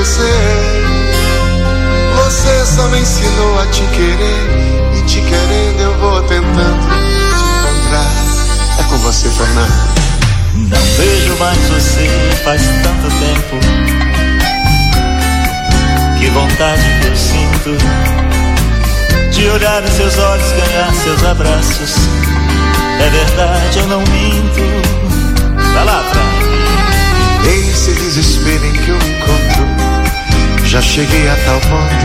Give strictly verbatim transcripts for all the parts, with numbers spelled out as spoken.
esquecer. Você só me ensinou a te querer, e te querendo eu vou tentando te encontrar. É com você, Fernando. Não vejo mais você faz tanto tempo. Que vontade que eu sinto de olhar nos seus olhos, ganhar seus abraços. É verdade, eu não minto. Vai lá, Fran. Esse desespero em que eu me encontro, já cheguei a tal ponto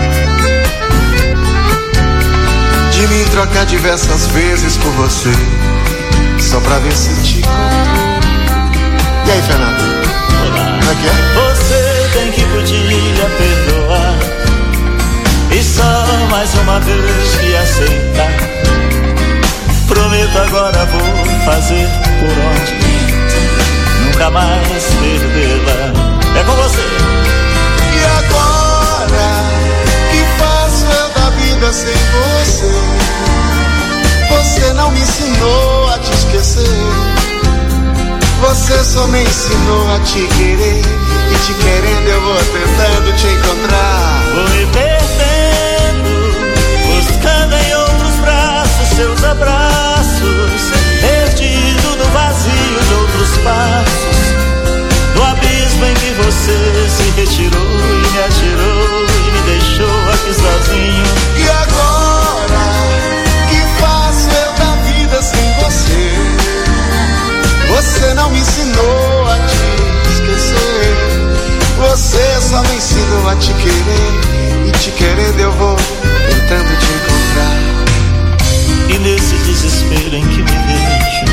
de me trocar diversas vezes por você, só pra ver se te encontro. E aí, Fernando? Olá. Como é que é? Você tem que podia perdoar, e só mais uma vez me aceitar. Prometo agora vou fazer por onde nunca mais perdê-la. É com você. E agora, que faço eu da vida sem você? Você não me ensinou a te esquecer. Você só me ensinou a te querer, e te querendo eu vou tentando te encontrar. Vou me perdendo, buscando em outros braços seus abraços, perdido no vazio de outros passos, no abismo em que você se retirou e me atirou e me deixou aqui sozinho. E agora, que faço eu da vida sem você? Você não me ensinou a te esquecer. Você só me ensinou a te querer, e te querendo eu vou tentando te encontrar. E nesse desespero em que me vejo,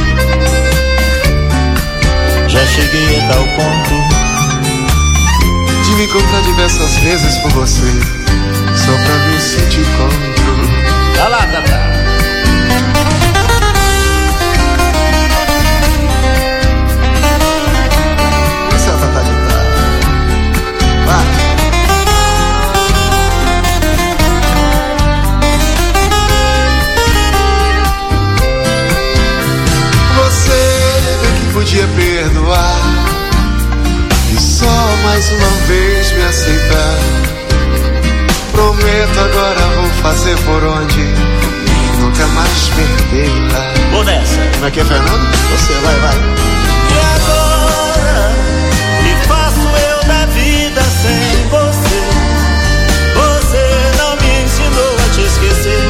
já cheguei a tal ponto de me encontrar diversas vezes por você, só pra ver se te encontro. Vai lá, Tata. Essa é a Tata de trás. Vai. Você bem que podia perdoar, e só mais uma vez me aceitar. Prometo agora vou fazer por onde nunca mais perdê-la. Vou nessa. Como é que é, Fernando? Você, vai, vai. E agora, que faço eu da vida sem você? Você não me ensinou a te esquecer.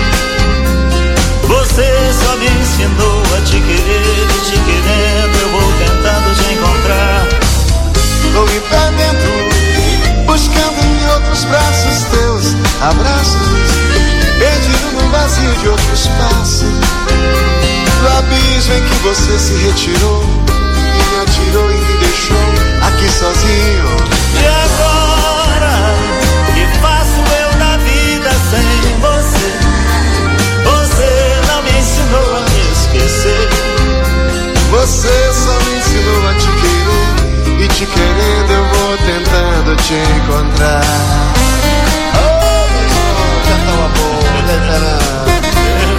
Você só me ensinou a te querer, e te querendo eu vou tentando te encontrar. Vou me perdendo, buscando em outros braços teus abraços, perdido no vazio de outro espaço, do abismo em que você se retirou e me atirou e me deixou aqui sozinho. E agora, que faço eu da vida sem você? Você não me ensinou a me esquecer. Você só me ensinou a te querer, e te querendo eu vou tentando te encontrar. Oh, meu irmão, já tá uma boa, né, Fernando?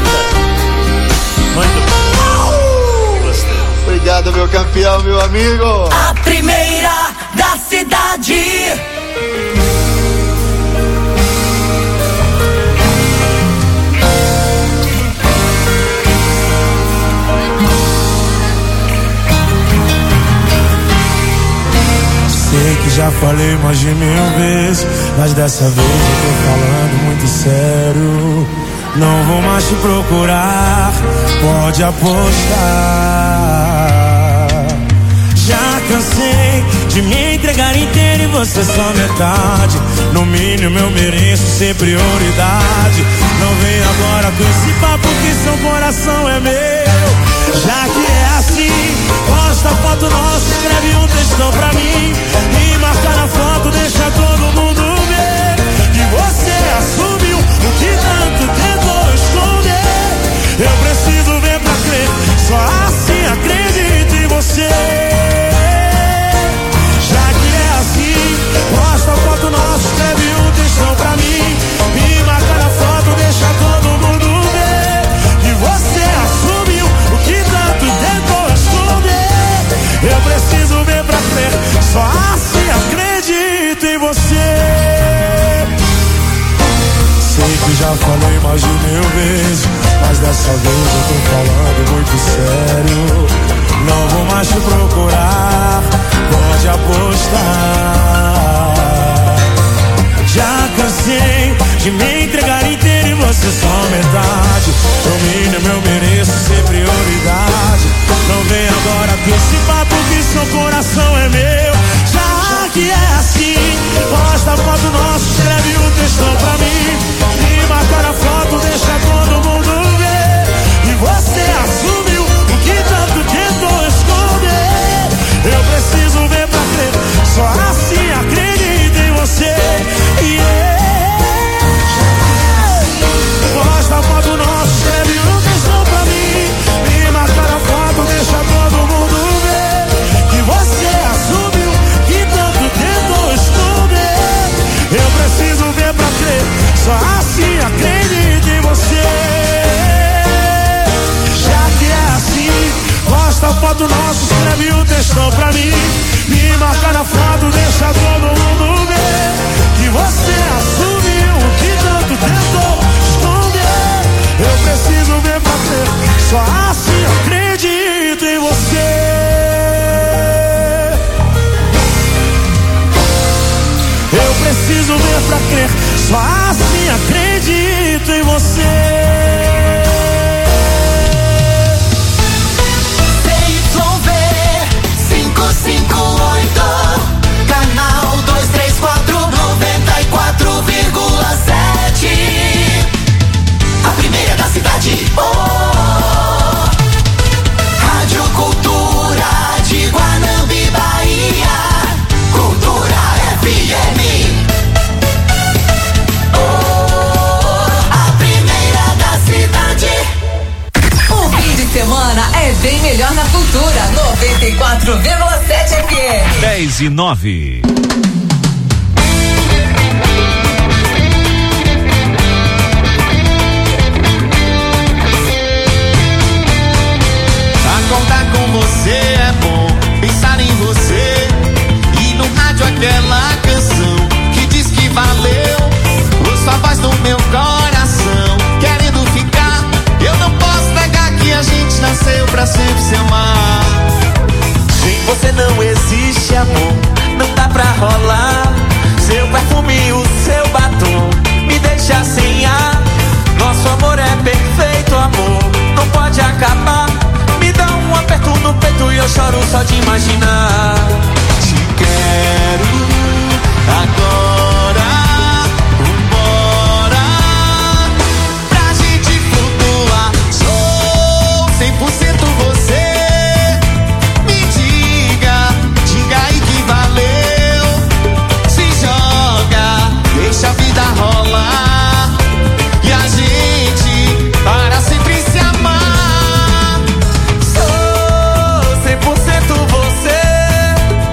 Muito bom. Gostei. Obrigado, meu campeão, meu amigo. A primeira da cidade. Sei que já falei mais de mil vezes, mas dessa vez eu tô falando muito sério. Não vou mais te procurar, pode apostar. Já cansei de me entregar inteiro e você só metade. No mínimo eu mereço ser prioridade. Não vem agora com esse papo que seu coração é meu. Já que é assim, posta a foto nossa, escreve um textão pra mim e marca na foto, deixa todo mundo ver que você assumiu o que tanto tentou esconder. Eu preciso ver pra crer, só assim acredito em você. Já que é assim, posta a foto nossa, escreve um textão pra mim e marca na foto, deixa todo mundo ver que você assumiu o que tanto tentou esconder. Eu preciso ver pra crer, só assim já falei mais de mil vezes, mas dessa vez eu tô falando muito sério. Não vou mais te procurar, pode apostar. Já cansei de me entregar inteiro e você só metade. O mínimo eu mereço ser prioridade. Não vem agora com esse papo que seu coração é meu. Já que é assim, posta a foto nossa, escreve o textão pra mim. Me marca na foto, deixa todo mundo ver. E você assumiu o que tanto tentou esconder. Eu preciso ver pra crer, só assim acredito em você. Yeah. Posta a foto nossa, escreve um textão pra mim. Me marca na foto, deixa todo mundo ver. Que você assumiu que tanto tentou esconder. Eu preciso ver pra crer, só assim acredito em você. Já que é assim, posta a foto nossa, escreve um textão pra mim. Me marca na foto, deixa todo mundo ver. Que você assumiu o que tanto tentou esconder. Eu preciso ver pra crer, só assim acredito em você. Eu preciso ver pra crer, só assim acredito em você. cinco oito, canal duzentos e trinta e quatro, noventa e quatro vírgula sete. A primeira da cidade. Oh, Rádio Cultura de Guanambi, Bahia. Cultura F M. Oh, a primeira da cidade. O fim de semana é bem melhor na Cultura noventa e quatro vírgula sete F M. dez e nove. Acordar com você é bom, pensar em você. E no rádio aquela canção que diz que valeu. Ouço a voz do meu coração querendo ficar. Eu não posso negar que a gente nasceu pra sempre se amar. Sem você não existe amor, não dá pra rolar. Seu perfume e o seu batom me deixa sem ar. Nosso amor é perfeito, amor, não pode acabar. Me dá um aperto no peito e eu choro só de imaginar. Te quero agora, vambora, pra gente flutuar. Sou cem por cento você. Me diga, diga aí que valeu. Se joga, deixa a vida rolar. E a gente para sempre se amar. Sou cem por cento você.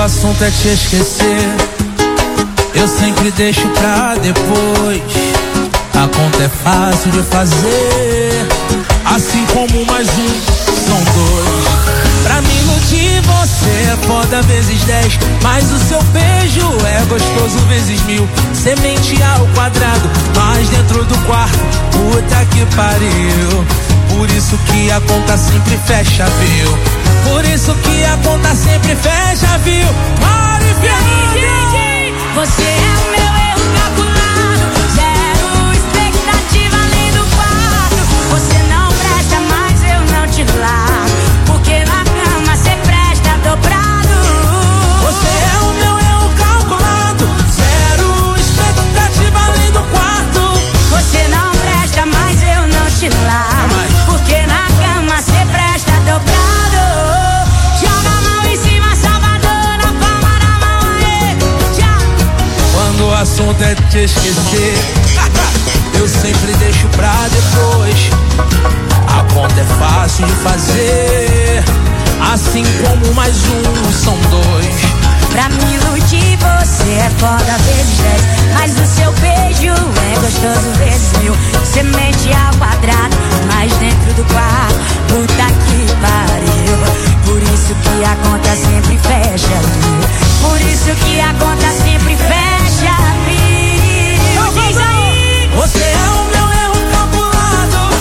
assunto é te esquecer, eu sempre deixo pra depois. A conta é fácil de fazer, assim como mais um são dois. Pra me iludir você é foda vezes dez, mas o seu beijo é gostoso vezes mil. Semente ao quadrado, mas dentro do quarto, puta que pariu. Por isso que a conta sempre fecha, viu? Por isso que a conta sempre fecha, viu? Mari Fernandes! Você é o meu erro calculado, zero expectativa além do quarto. Você não presta, mas eu não te largo, porque na cama cê presta dobrado. Você é o meu erro calculado, zero expectativa além do quarto. Você não presta, mas eu não te largo, porque na cama cê presta dobrado. Joga a mão em cima, Salvador, na palma da mão aí. Quando o assunto é te esquecer, eu sempre deixo pra depois. A conta é fácil de fazer, assim como mais um são dois. Pra me iludir você é foda vezes dez, mas o seu beijo é gostoso vezes mil. Semente ao quadrado, mas dentro do quarto, puta que pariu. Por isso que a conta sempre fecha, viu? Por isso que a conta sempre fecha, viu? Diz aí! Você é o meu erro calculado.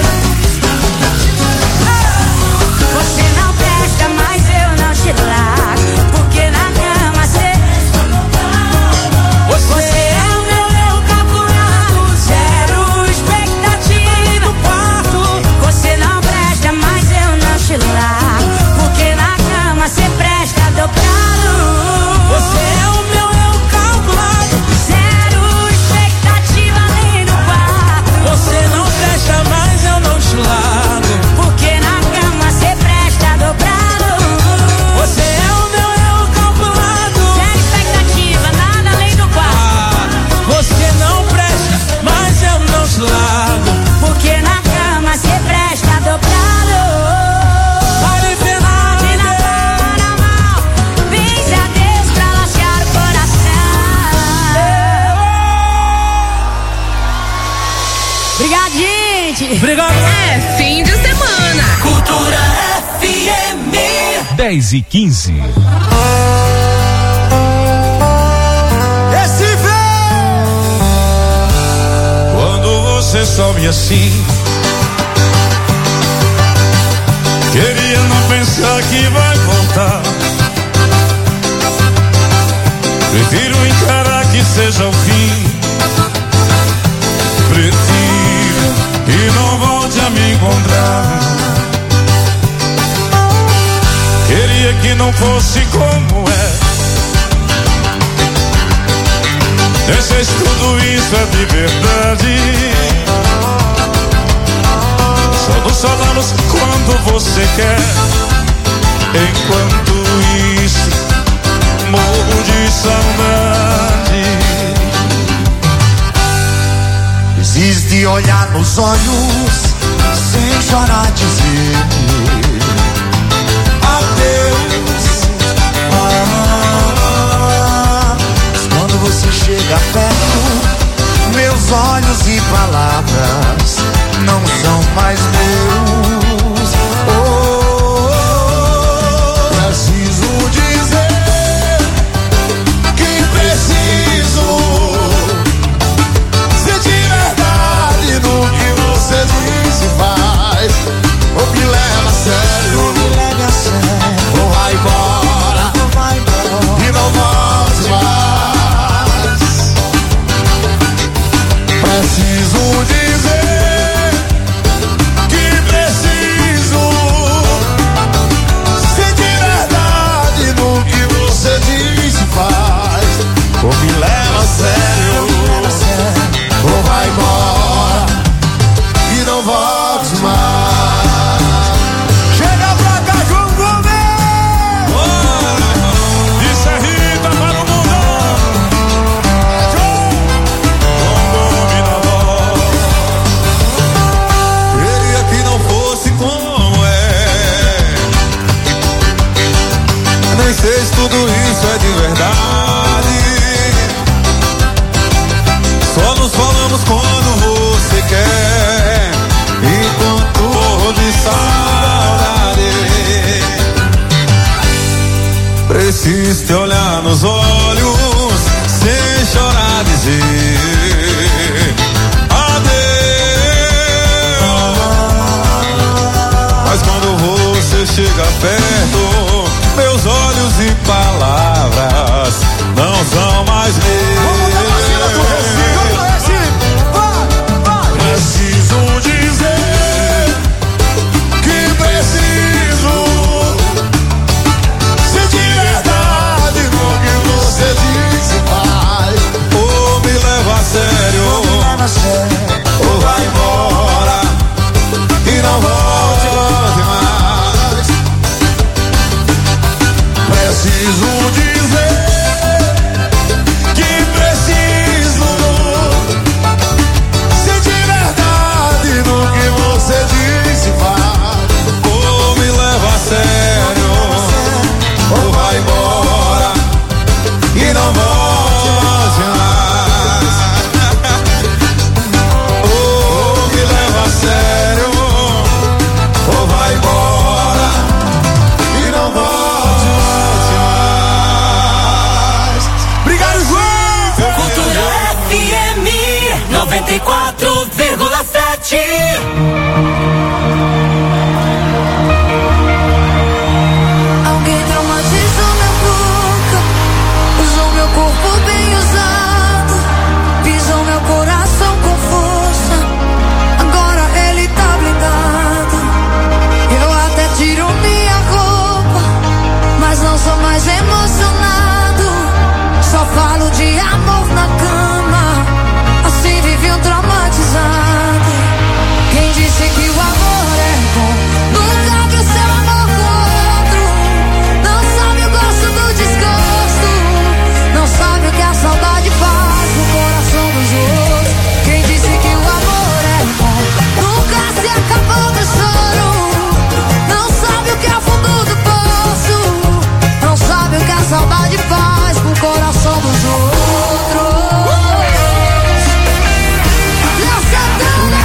Você não presta, mas eu não te largo, porque na cama cê... Você é o meu erro calculado, zero expectativa no quarto. Você não presta, mas eu não te largo, porque na cama cê presta dobrado. Você é o meu erro calculado, Zero expectativa além do quarto. você não presta, mas eu não te largo. Porque na cama cê presta dobrado. Você é o meu erro calculado, Zero expectativa, nada além do quarto. você não presta, mas eu não te largo. Porque na cama cê presta dobrado. Mari De Fernandes! na palma da mão, benze a Deus pra lacear o coração. Obrigado, gente. Obrigado. É fim de semana. Cultura F M. dez e quinze. Esse vem! Quando você some assim, queria não pensar que vai voltar. Prefiro encarar que seja o fim. Prefiro que não volte a me encontrar. Queria que não fosse como é. Nem sei se tudo isso é de verdade. Só nos falamos quando você quer. Enquanto isso, morro de saudade. Existe olhar nos olhos sem chorar dizer adeus. Ah, mas quando você chega perto, meus olhos e palavras não são mais meus. Oh, preciso dizer que preciso. Se de verdade no que você diz, meus olhos, sem chorar dizer adeus. Mas quando você chega perto, meus olhos e palavras não são mais meus. Preciso dizer que preciso ser de verdade no que você diz e faz. Ou me leva a sério, ou vai embora e não volte mais. Preciso dizer que preciso ser de verdade no que você diz e faz. Ou me leva a sério, ou vai embora e não volte mais. Ou me leva a sério, ou vai embora e não volte mais. Obrigado, João! Cultura F M noventa e quatro vírgula sete. Alguém traumatizou minha boca, usou meu corpo bem usado, pisou meu coração com força, agora ele tá blindado. Eu até tiro minha roupa, mas não sou mais emocionado, só falo de amor na cama, assim vive um traumatizado. Quem disse que o amor é bom, nunca viu seu amor com outro, não sabe o gosto do desgosto, não sabe o que a saudade faz no coração dos outros. Quem disse que o amor é bom, nunca se acabou do choro, não sabe o que é o fundo do poço, não sabe o que a saudade faz no coração dos outros. Léo Santana!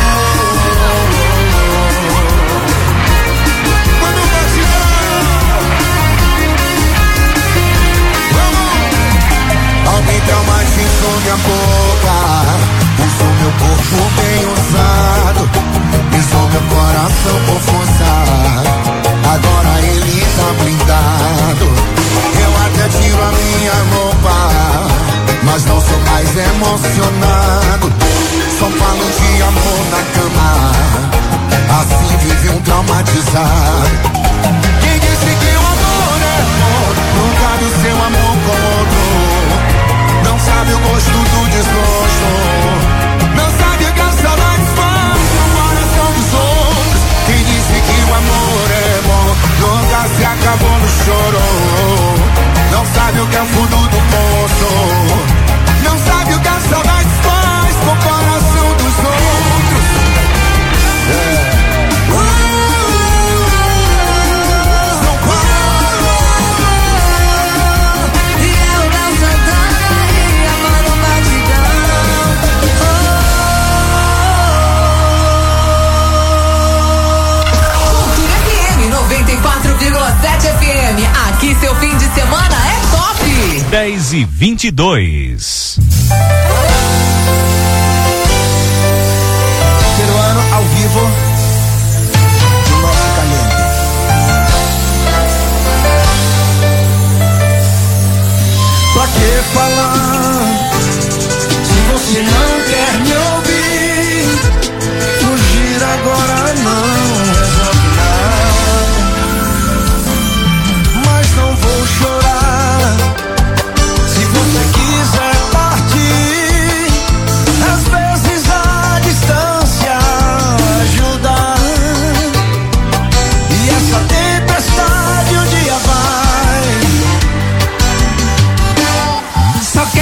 Alguém traumatizou minha boca, usou meu corpo bem usado, pisou meu coração com força, agora ele tá blindado. Eu até tiro a minha roupa, mas não sou mais emocionado, só falo de amor na cama, assim vive um traumatizado. Quem disse que o amor é bom, nunca viu seu amor com outro, não sabe o gosto do desgosto, não sabe o que a saudade faz no coração dos outros. Quem disse que o amor é bom, nunca se acabou no choro, não sabe o que é o fundo do poço, não sabe o que a saudade faz com o coração dos outros. É. São Paulo! E é o Léo Santana e a Mano Batidão. Cultura F M noventa e quatro vírgula sete F M. Aqui seu fim de semana é top. dez e vinte e dois. Peruano ao vivo do nosso Caliente. Pra que falar se você não quer me ouvir? Fugir agora não resolve nada, mas não vou chorar se você quiser partir. Às vezes a distância ajuda, e essa tempestade um dia vai. Sabe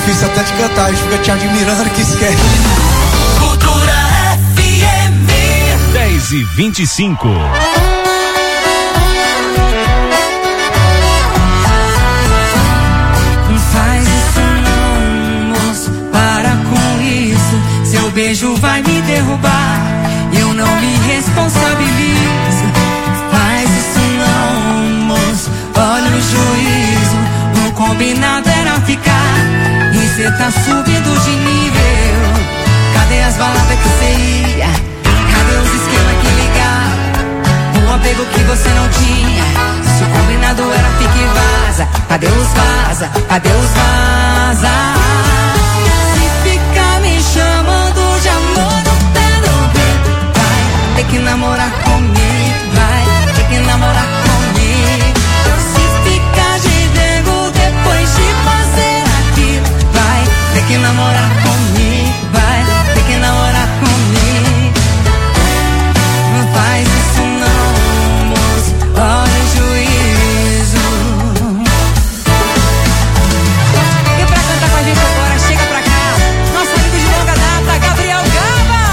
difícil até de cantar, a gente fica te admirando que esquece. Cultura F M. dez e vinte e cinco. Faz isso não, moço, para com isso. Seu beijo vai me derrubar, eu não me responsabilizo. Faz isso não, moço, olha o juízo. O combinado era ficar e cê tá subindo de nível. Cadê as baladas que cê ia? Cadê os esquemas que ligar? O apego que você não tinha. Se o combinado era fica e vaza. Cadê os vaza? Cadê os vaza? Se ficar me chamando de amor no pé do ouvido, vai ter que namorar comigo, vai ter que namorar comigo. Se ficar de dengo depois de fazer aquilo, vai ter que namorar comigo, vai ter que namorar comigo. Não faz isso não, moço, olha o juízo. E pra cantar com a gente agora, chega pra cá, nosso amigo de longa data, Gabriel Gaba.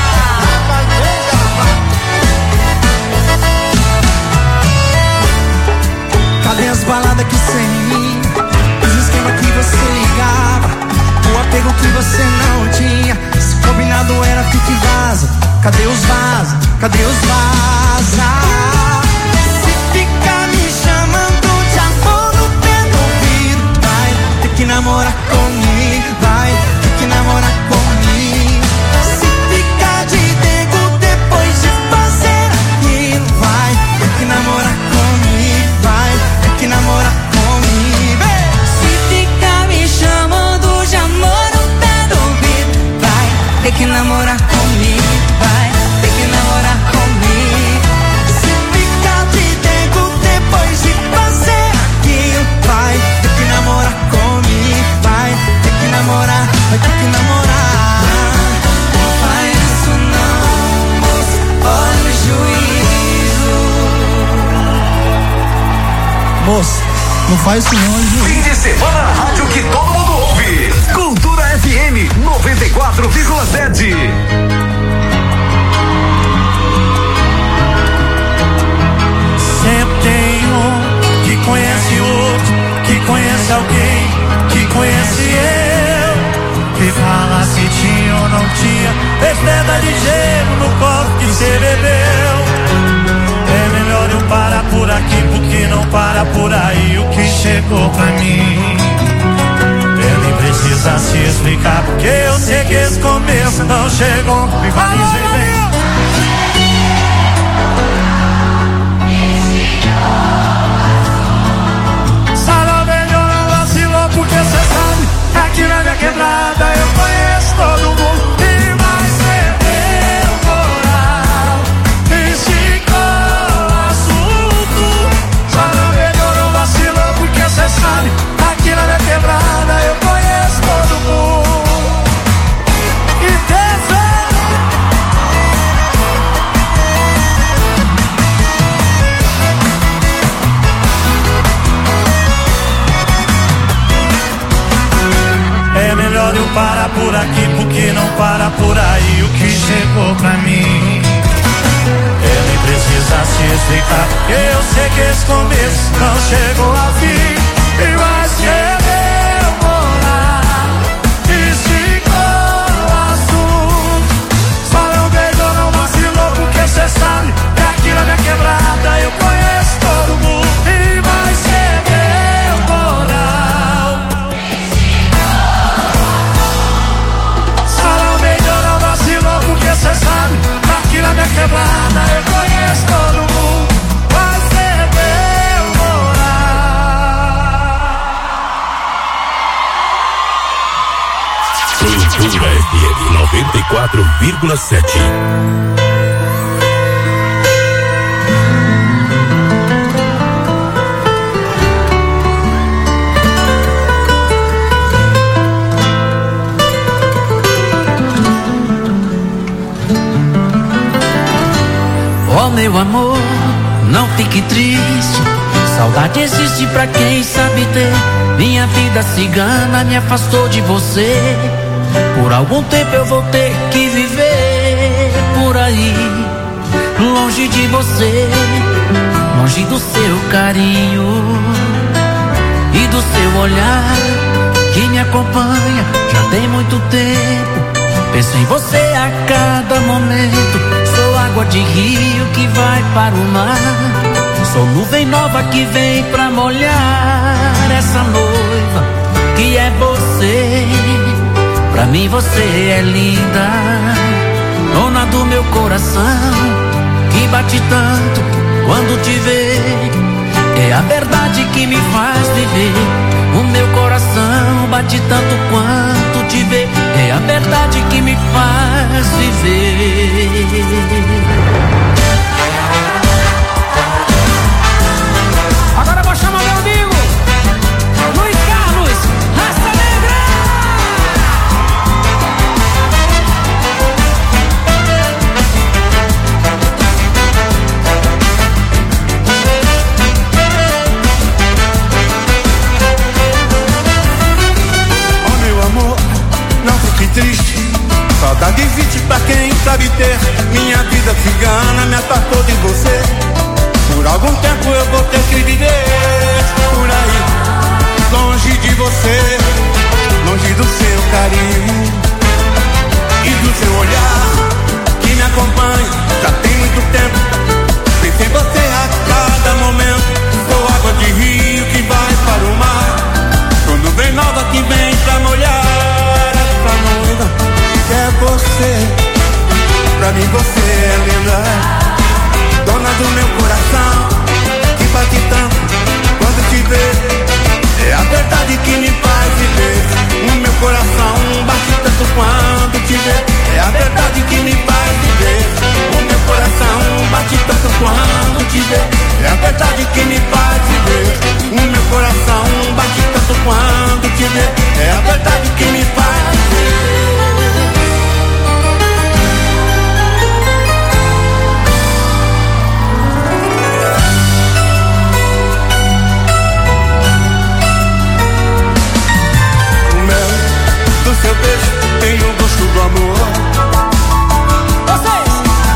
Cadê as baladas que sem os esquemas que você ligava? O apego que você não tinha. Se combinado era fica e vaza. Cadê os vaza? Cadê os vaza? Se ficar me chamando de amor no pé do ouvido, vai ter que namorar comigo, vai ter que namorar comigo. Se ficar de dengo depois de fazer aquilo, vai ter que namorar comigo, vai ter que namorar comigo. Se ficar me chamando de amor no pé do ouvido, vai ter que namorar comigo, vai ter que namorar comigo. Se ficar de dengo depois de fazer aquilo, vai ter que namorar comigo, vai ter que namorar, vai ter que namorar. Não faz isso não, moço, olha o juízo. Moça, não faz isso não, juiz. Fim de semana na rádio que todo mundo ouve. Cultura F M noventa e quatro vírgula sete. Sempre tem um que conhece outro, que conhece alguém, que conhece eu, que fala se tinha ou não tinha, fez pedra de gelo no copo que cê bebeu. É melhor eu parar por aqui, porque não para por aí o que chegou pra mim. Eu nem precisa se explicar, porque eu sei que esse começo não chegou. Me valorizei bem. Porque cê sabe, aqui na minha quebrada eu conheço todo mundo. E vai ser meu moral, e ficou assunto. Só não melhorou, vacilou, porque cê sabe, aqui na minha quebrada eu conheço todo mundo. E teve eu parar por aqui, porque não para por aí o que chegou pra mim. Eu nem precisa se explicar, porque eu sei que esse começo não chegou ao fim. E vai ser meu morar, e ficou assunto. Só não beijou, não vacilou, porque cê sabe que aqui na minha quebrada eu conheço todo mundo. E vai ser meu moral. Porque cê sabe, aqui na minha quebrada eu conheço todo mundo. Vai ser meu morar. Cultura F M noventa e quatro vírgula sete. Oh meu amor, não fique triste, Saudade existe pra quem sabe ter. Minha vida cigana me afastou de você. Por algum tempo eu vou ter que viver por aí, longe de você, longe do seu carinho e do seu olhar que me acompanha já tem muito tempo. Penso em você a cada momento. Sou água de rio que vai para o mar. Sou nuvem nova que vem pra molhar essa noiva que é você. Pra mim você é linda, dona do meu coração, que bate tanto quando te vê. É a verdade que me faz viver. O meu coração bate tanto quanto te vê. É a verdade que me faz viver. Agora vou chamar meu amigo Luiz Carlos, Raça Negra. Oh meu amor, não fique triste. Saudade existe pra quem sabe ter. Minha vida cigana me apartou de você. Por algum tempo eu vou ter que viver por aí, longe de você, longe do seu carinho e do seu olhar que me acompanha já tem muito tempo. Penso em você a cada momento. Sou água de rio que vai para o mar. Sou nuvem nova que vem pra molhar essa noiva que é você. Pra mim você é linda, dona do meu coração, que bate tanto quando te vê. É a verdade que me faz viver. O meu coração bate tanto quando te vê. É a verdade que me faz viver. O meu coração bate tanto quando te vê. É a verdade que me faz viver. O meu coração bate tanto quando te vê. É a verdade que me faz viver. Do seu beijo tem o gosto do amor. Vocês!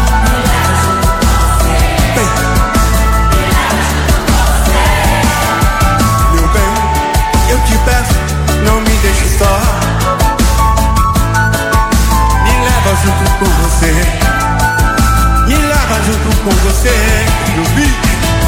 Meu bem, eu te peço, não me deixe só. Me leva junto com você. Me leva junto com você. No beat.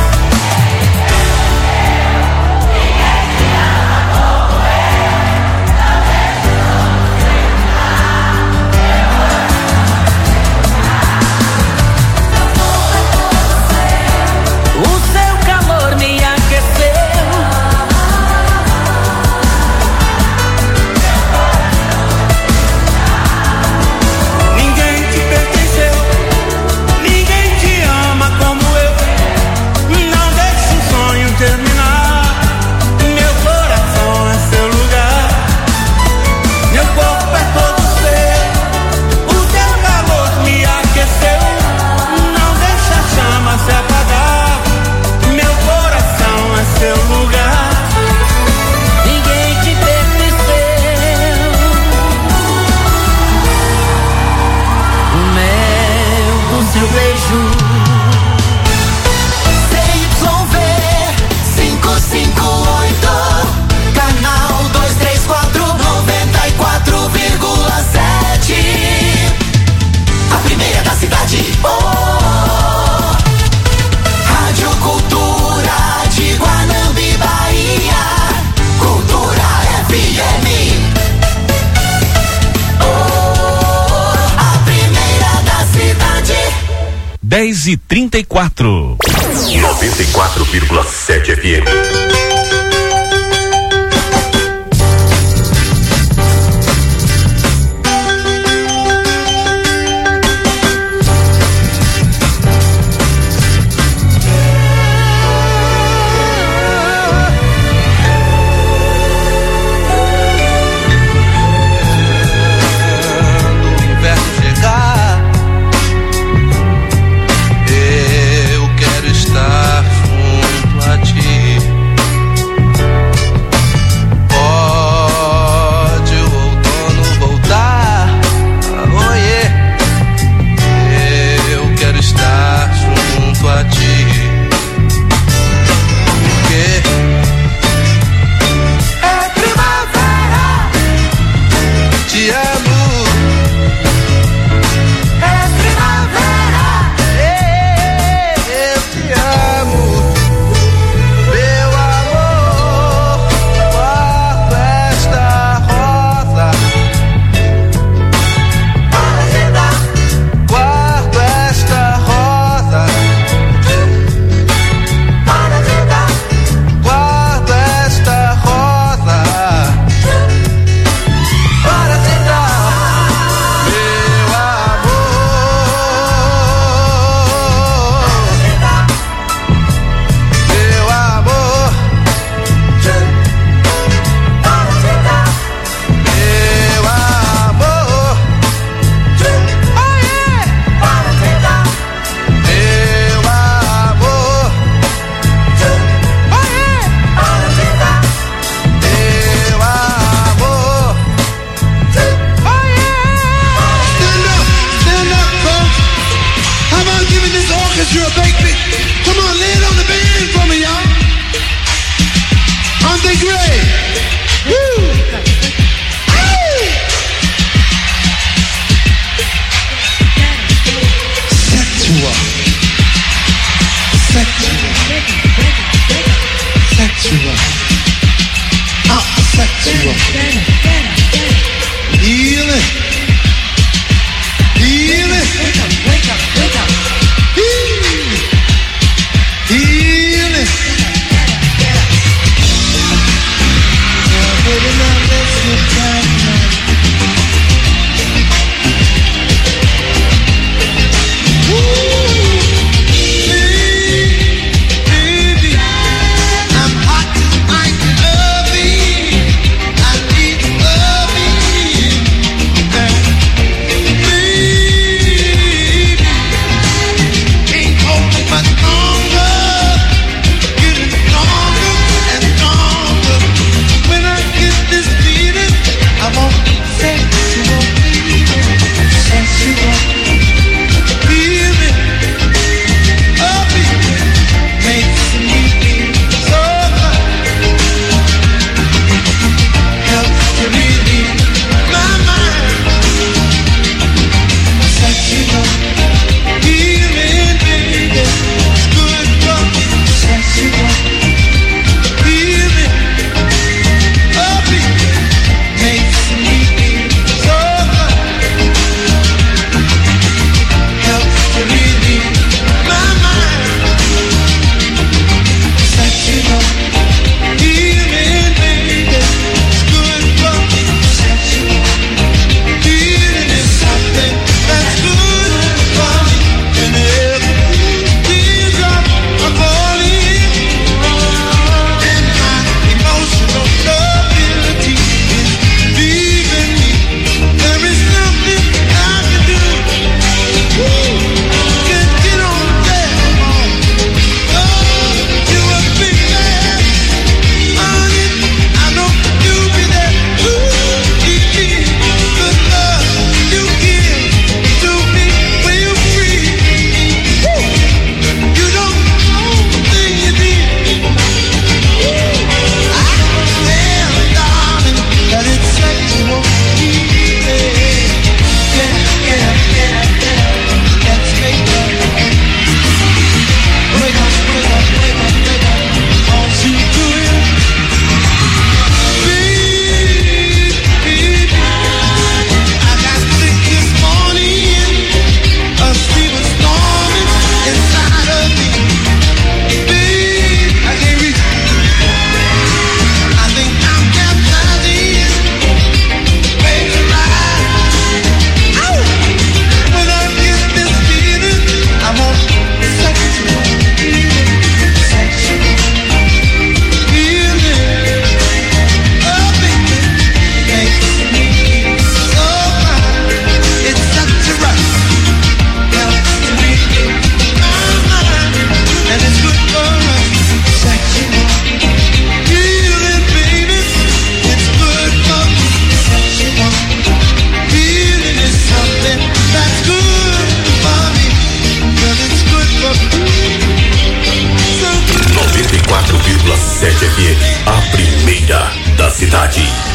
dez e trinta e quatro. noventa e quatro vírgula sete F M. Eu quero estar junto a ti.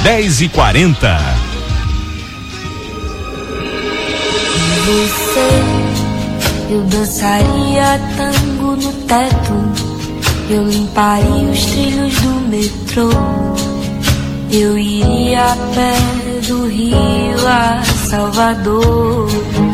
dez e quarenta. Você, eu dançaria tango no teto, eu limparia os trilhos do metrô, eu iria a pé do Rio a Salvador,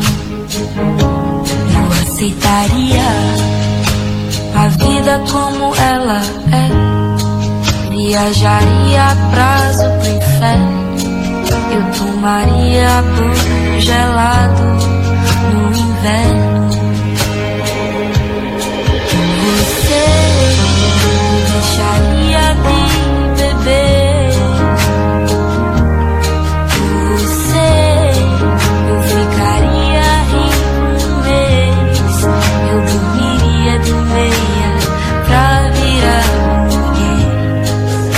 eu aceitaria a vida como ela é, viajaria a prazo pro inferno, eu tomaria banho gelado no inverno. Você deixaria de beber, você eu ficaria rico um mês, eu dormiria de meia pra virar burguês,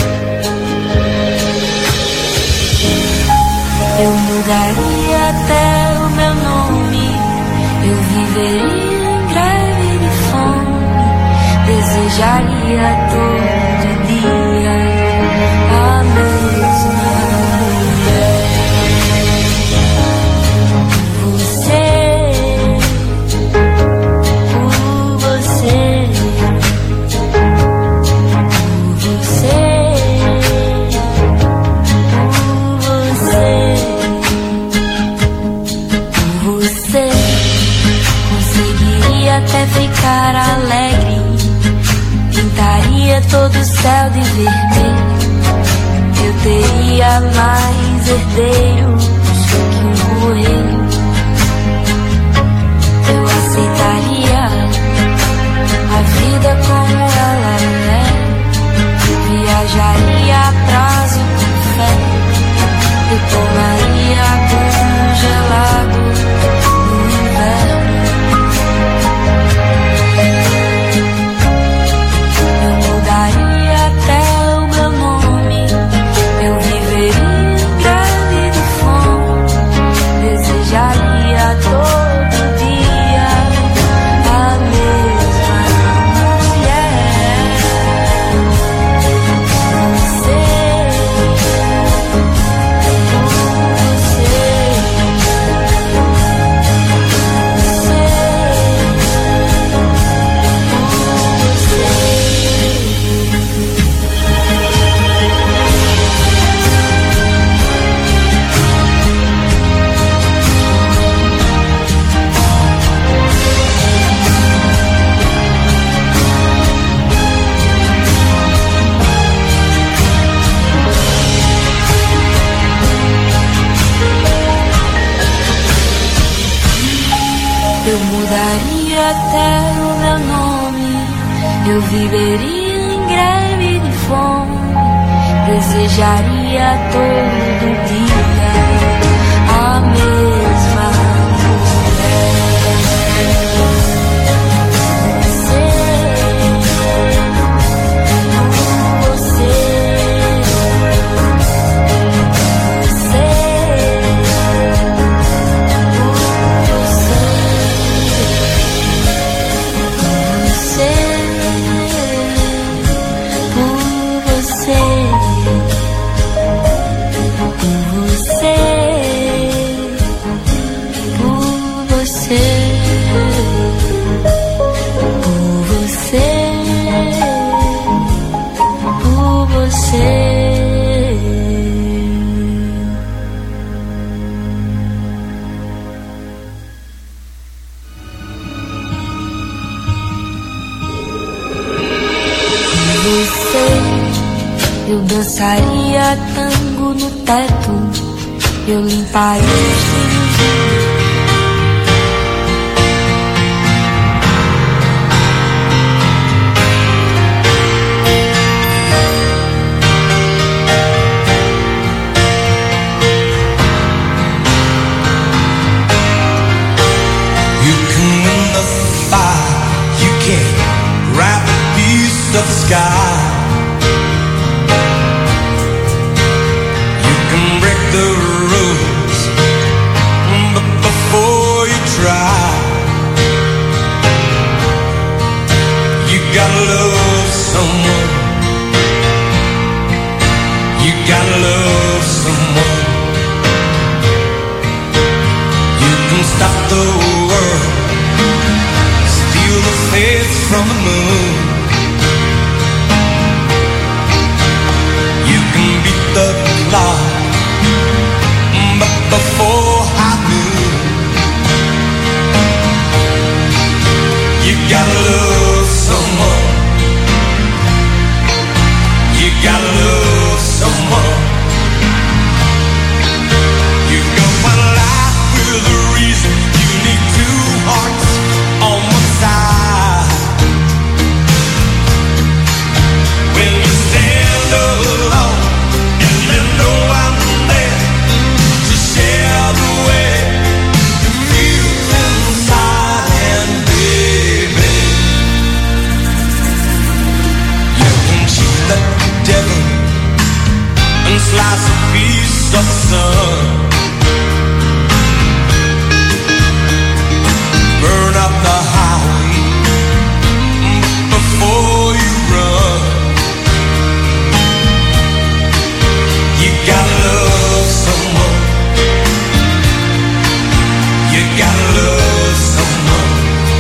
eu mudaria até o meu nome, eu viveria em greve de fome, desejaria todo dia a mesma mulher. Você, por você, por você, por você, por você, conseguiria até ficar alegre, pintaria todo o céu de vermelho, eu teria mais herdeiros que um coelho, eu aceitaria a vida como ela é, viajaria a prazo com fé, eu tomaria banho gelado no inverno. Todo dia a mesma mulher. Eu mudaria até o meu nome, eu viveria em greve de fome, desejaria todo dia a mesma mulher. Eu dançaria tango no teto, eu limparia os trilhos. You can win the fight, you can wrap a piece of the sky. The rules, but before you try, you gotta love someone. You gotta love someone. You can stop the world, steal the faith from the moon. You can beat the clock, but before I knew, you gotta love someone. You gotta love someone. You've got one life with a reason. You need two hearts on one side. When you stand alone and you know I'm there to share the way you feel inside, and baby, you can cheat the devil and slice a piece of the sun. Burn up the highway before you run. You gotta love someone. You gotta love someone.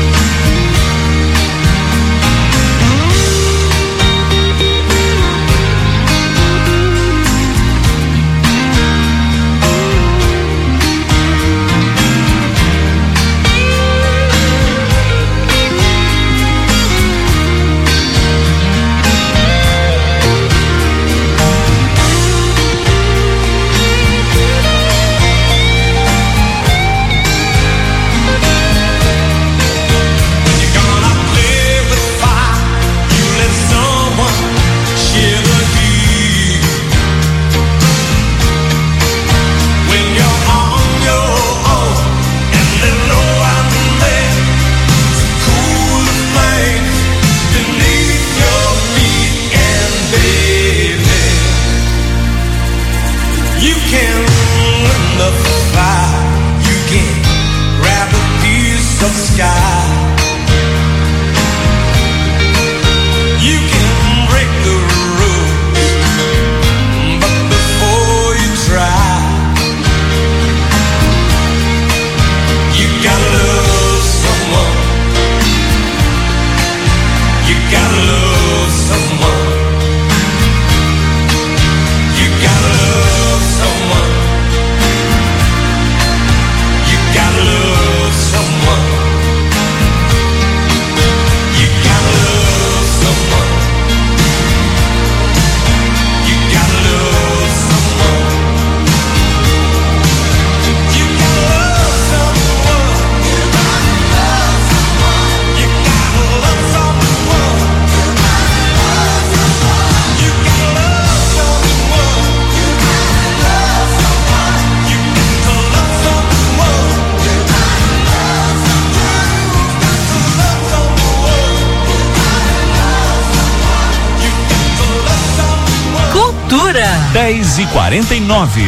dez e quarenta e nove.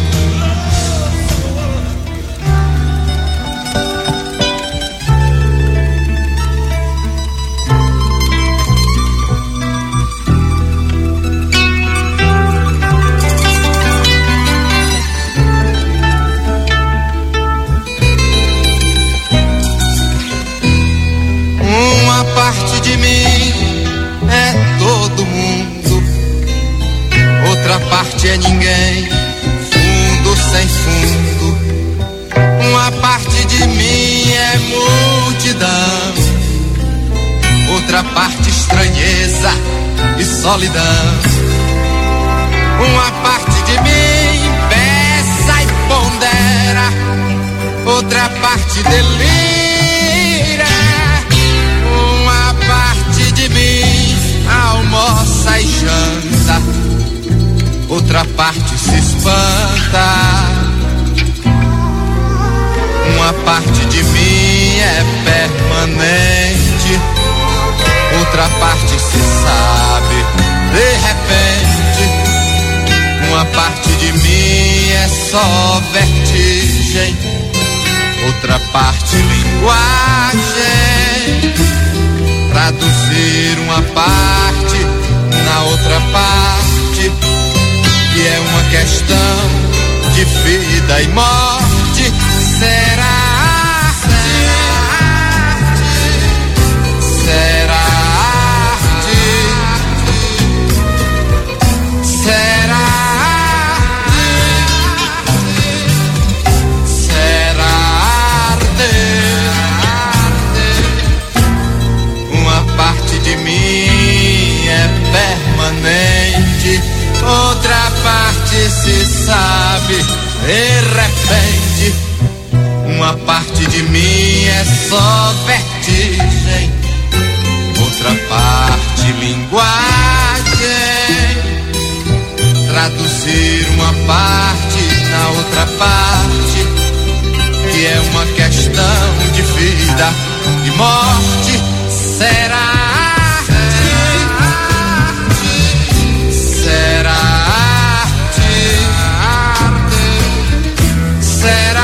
Uma parte de mim é todo mundo, outra parte é ninguém, fundo sem fundo. Uma parte de mim é multidão, outra parte estranheza e solidão. Uma parte de mim pensa e pondera, outra parte delira. Uma parte de mim almoça e janta, outra parte se espanta. Uma parte de mim é permanente, outra parte se sabe de repente. Uma parte de mim é só vertigem, outra parte linguagem. Traduzir uma parte na outra parte, que é uma questão vida e morte. Será arte, será arte, será arte, será arte. Uma parte de mim é permanente, outra parte se sabe de repente. Uma parte de mim é só vertigem, outra parte linguagem. Traduzir uma parte na outra parte, que é uma questão de vida e morte. Será arte, será arte, será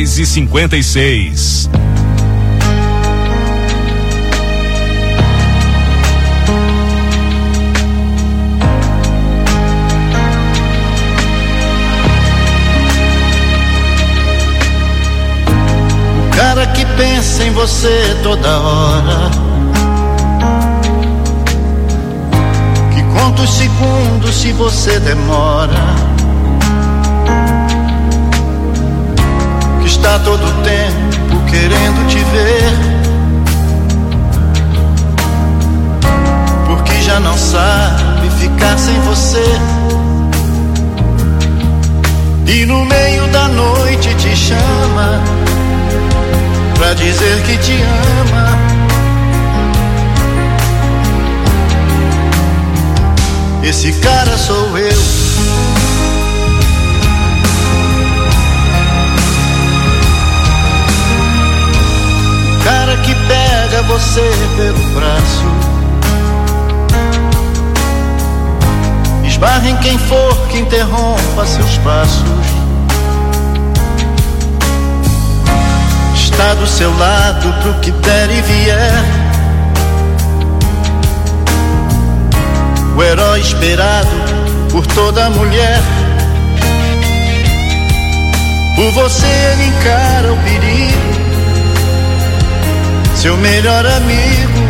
dez e cinquenta e seis. O cara que pensa em você toda hora, que conta os segundos se você demora, está todo tempo querendo te ver, porque já não sabe ficar sem você. E no meio da noite te chama pra dizer que te ama. Esse cara sou eu. Cara que pega você pelo braço, esbarra em quem for que interrompa seus passos, está do seu lado pro que der e vier, o herói esperado por toda mulher. Por você ele encara o perigo, seu melhor amigo.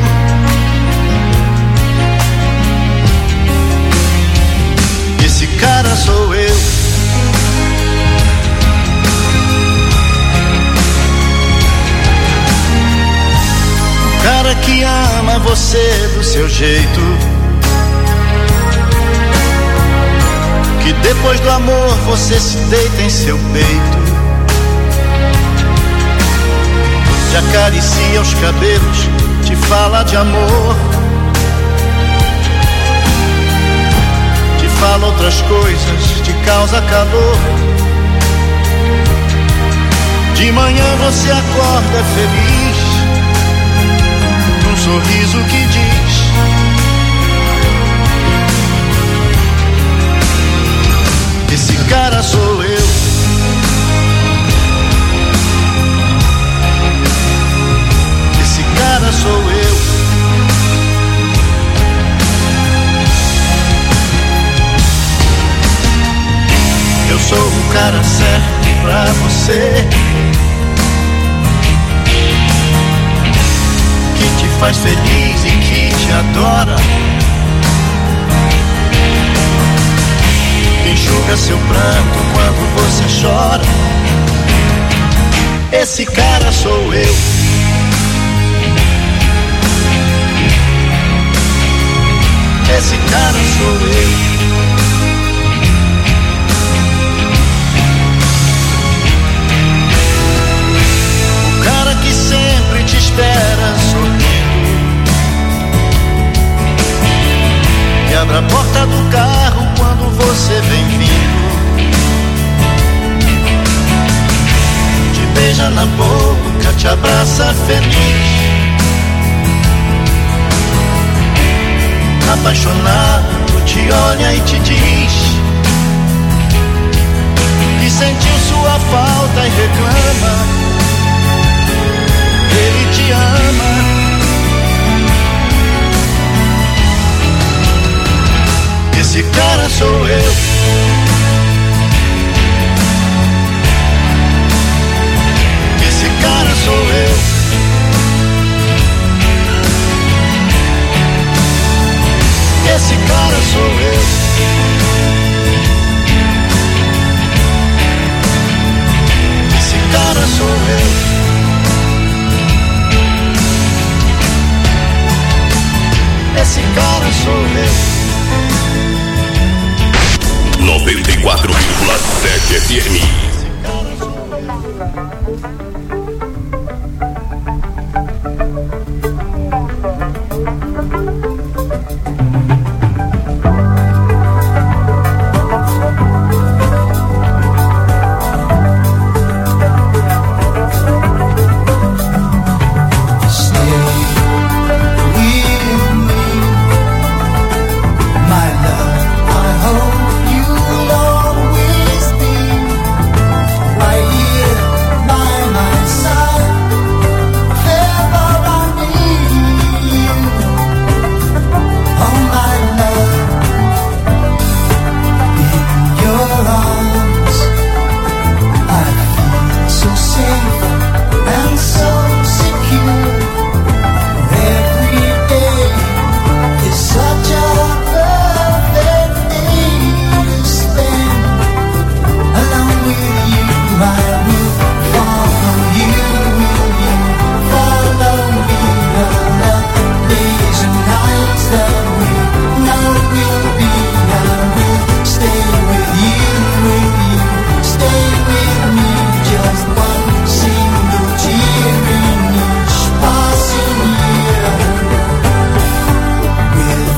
Esse cara sou eu. O cara que ama você do seu jeito, que depois do amor você se deita em seu peito, te acaricia os cabelos, te fala de amor, te fala outras coisas, te causa calor. De manhã você acorda feliz, num sorriso que diz: esse cara sou eu. Cara sou eu. Eu sou o cara certo pra você, que te faz feliz e que te adora, que enxuga seu pranto quando você chora. Esse cara sou eu. Esse cara sou eu. O cara que sempre te espera sorrindo, que abre a porta do carro quando você vem vindo, te beija na boca, te abraça feliz, apaixonado, te olha e te diz que sentiu sua falta e reclama. Ele te ama. Esse cara sou eu. Esse cara sou eu. Esse cara sou eu. Esse cara sou eu. Esse cara sou eu. noventa e quatro vírgula sete F M. My coração.